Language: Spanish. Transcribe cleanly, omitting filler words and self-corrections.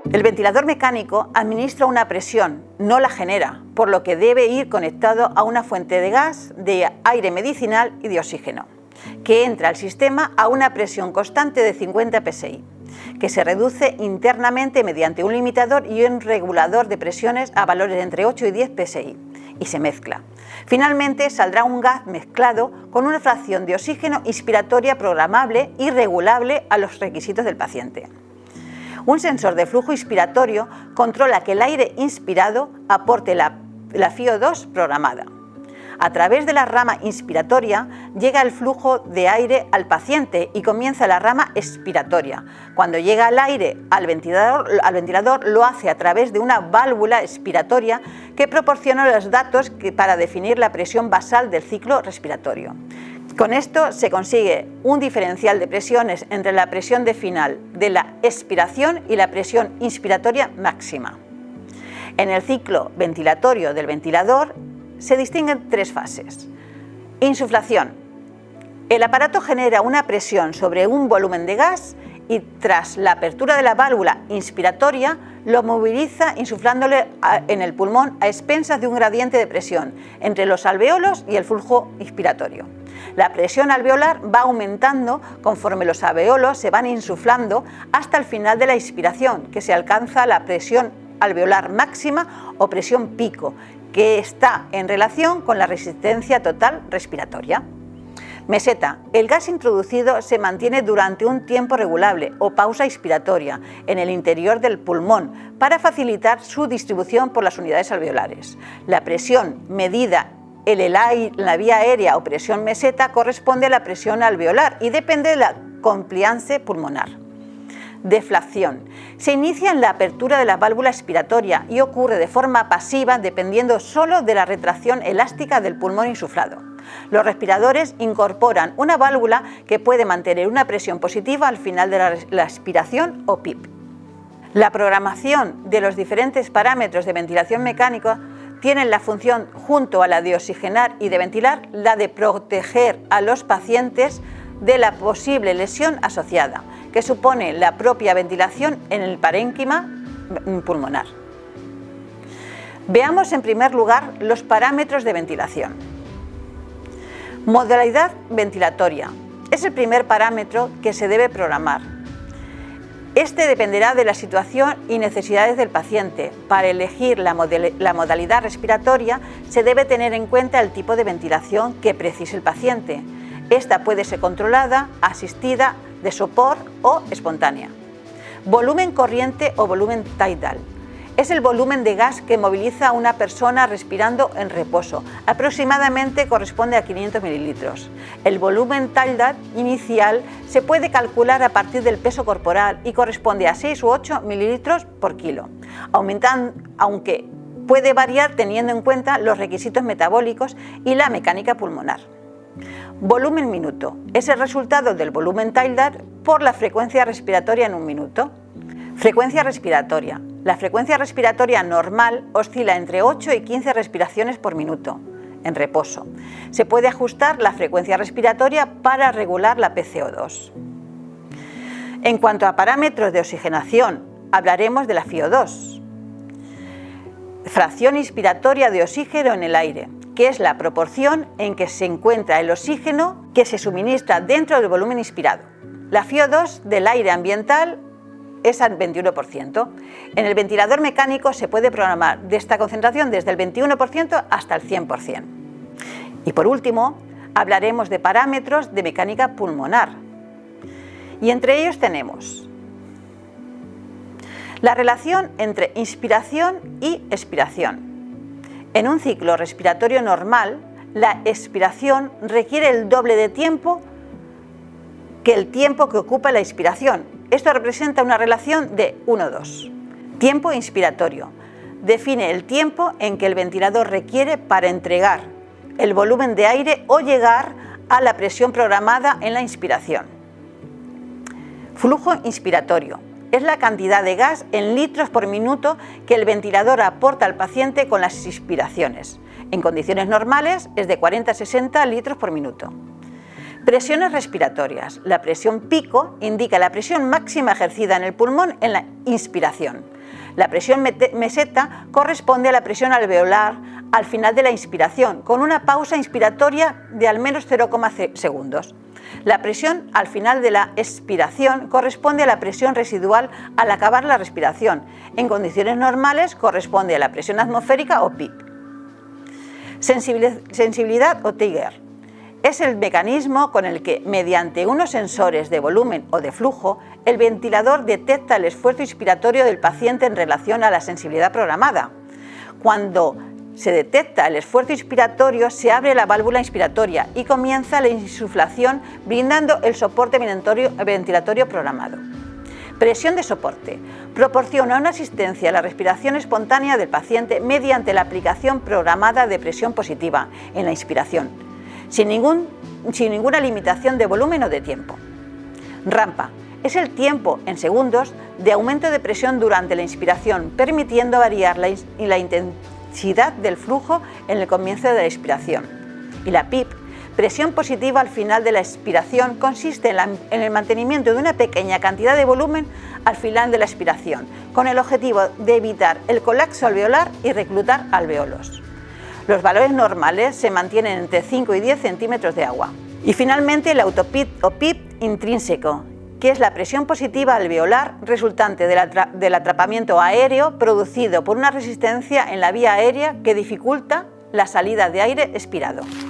El ventilador mecánico administra una presión, no la genera, por lo que debe ir conectado a una fuente de gas, de aire medicinal y de oxígeno, que entra al sistema a una presión constante de 50 psi, que se reduce internamente mediante un limitador y un regulador de presiones a valores de entre 8 y 10 psi, y se mezcla. Finalmente saldrá un gas mezclado con una fracción de oxígeno inspiratoria programable y regulable a los requisitos del paciente. Un sensor de flujo inspiratorio controla que el aire inspirado aporte la FiO2 programada. A través de la rama inspiratoria llega el flujo de aire al paciente y comienza la rama expiratoria. Cuando llega el aire al ventilador lo hace a través de una válvula expiratoria que proporciona los datos para definir la presión basal del ciclo respiratorio. Con esto se consigue un diferencial de presiones entre la presión de final de la expiración y la presión inspiratoria máxima. En el ciclo ventilatorio del ventilador se distinguen tres fases. Insuflación. El aparato genera una presión sobre un volumen de gas y tras la apertura de la válvula inspiratoria lo moviliza insuflándole en el pulmón a expensas de un gradiente de presión entre los alveolos y el flujo inspiratorio. La presión alveolar va aumentando conforme los alveolos se van insuflando hasta el final de la inspiración, que se alcanza la presión alveolar máxima o presión pico, que está en relación con la resistencia total respiratoria. Meseta. El gas introducido se mantiene durante un tiempo regulable o pausa inspiratoria en el interior del pulmón para facilitar su distribución por las unidades alveolares. La presión medida en la vía aérea o presión meseta corresponde a la presión alveolar y depende de la compliance pulmonar. Deflación. Se inicia en la apertura de la válvula expiratoria y ocurre de forma pasiva dependiendo solo de la retracción elástica del pulmón insuflado. Los respiradores incorporan una válvula que puede mantener una presión positiva al final de la expiración o PIP. La programación de los diferentes parámetros de ventilación mecánica tienen la función, junto a la de oxigenar y de ventilar, la de proteger a los pacientes de la posible lesión asociada, que supone la propia ventilación en el parénquima pulmonar. Veamos en primer lugar los parámetros de ventilación. Modalidad ventilatoria. Es el primer parámetro que se debe programar. Este dependerá de la situación y necesidades del paciente. Para elegir la modalidad respiratoria se debe tener en cuenta el tipo de ventilación que precise el paciente. Esta puede ser controlada, asistida, de sopor o espontánea. Volumen corriente o volumen tidal. Es el volumen de gas que moviliza a una persona respirando en reposo. Aproximadamente corresponde a 500 mililitros. El volumen tidal inicial se puede calcular a partir del peso corporal y corresponde a 6 u 8 mililitros por kilo, aunque puede variar teniendo en cuenta los requisitos metabólicos y la mecánica pulmonar. Volumen minuto. Es el resultado del volumen tidal por la frecuencia respiratoria en un minuto. Frecuencia respiratoria. La frecuencia respiratoria normal oscila entre 8 y 15 respiraciones por minuto, en reposo. Se puede ajustar la frecuencia respiratoria para regular la PCO2. En cuanto a parámetros de oxigenación, hablaremos de la FiO2. Fracción inspiratoria de oxígeno en el aire, que es la proporción en que se encuentra el oxígeno que se suministra dentro del volumen inspirado. La FiO2 del aire ambiental es al 21%. En el ventilador mecánico se puede programar de esta concentración desde el 21% hasta el 100%. Y por último, hablaremos de parámetros de mecánica pulmonar. Y entre ellos tenemos la relación entre inspiración y expiración. En un ciclo respiratorio normal, la expiración requiere el doble de tiempo que el tiempo que ocupa la inspiración. Esto representa una relación de 1:2. Tiempo inspiratorio. Define el tiempo en que el ventilador requiere para entregar el volumen de aire o llegar a la presión programada en la inspiración. Flujo inspiratorio. Es la cantidad de gas en litros por minuto que el ventilador aporta al paciente con las inspiraciones. En condiciones normales es de 40 a 60 litros por minuto. Presiones respiratorias. La presión pico indica la presión máxima ejercida en el pulmón en la inspiración. La presión meseta corresponde a la presión alveolar al final de la inspiración, con una pausa inspiratoria de al menos 0,0 segundos. La presión al final de la expiración corresponde a la presión residual al acabar la respiración. En condiciones normales corresponde a la presión atmosférica o PIP. Sensibilidad o trigger. Es el mecanismo con el que, mediante unos sensores de volumen o de flujo, el ventilador detecta el esfuerzo inspiratorio del paciente en relación a la sensibilidad programada. Cuando se detecta el esfuerzo inspiratorio, se abre la válvula inspiratoria y comienza la insuflación, brindando el soporte ventilatorio programado. Presión de soporte. Proporciona una asistencia a la respiración espontánea del paciente mediante la aplicación programada de presión positiva en la inspiración, sin ninguna limitación de volumen o de tiempo. Rampa. Es el tiempo en segundos de aumento de presión durante la inspiración, permitiendo variar la intensidad del flujo en el comienzo de la expiración. Y la PIP, presión positiva al final de la expiración, consiste en el mantenimiento de una pequeña cantidad de volumen al final de la expiración, con el objetivo de evitar el colapso alveolar y reclutar alveolos. Los valores normales se mantienen entre 5 y 10 centímetros de agua. Y finalmente el autopip o PIP intrínseco, que es la presión positiva alveolar resultante del atrapamiento aéreo producido por una resistencia en la vía aérea que dificulta la salida de aire expirado.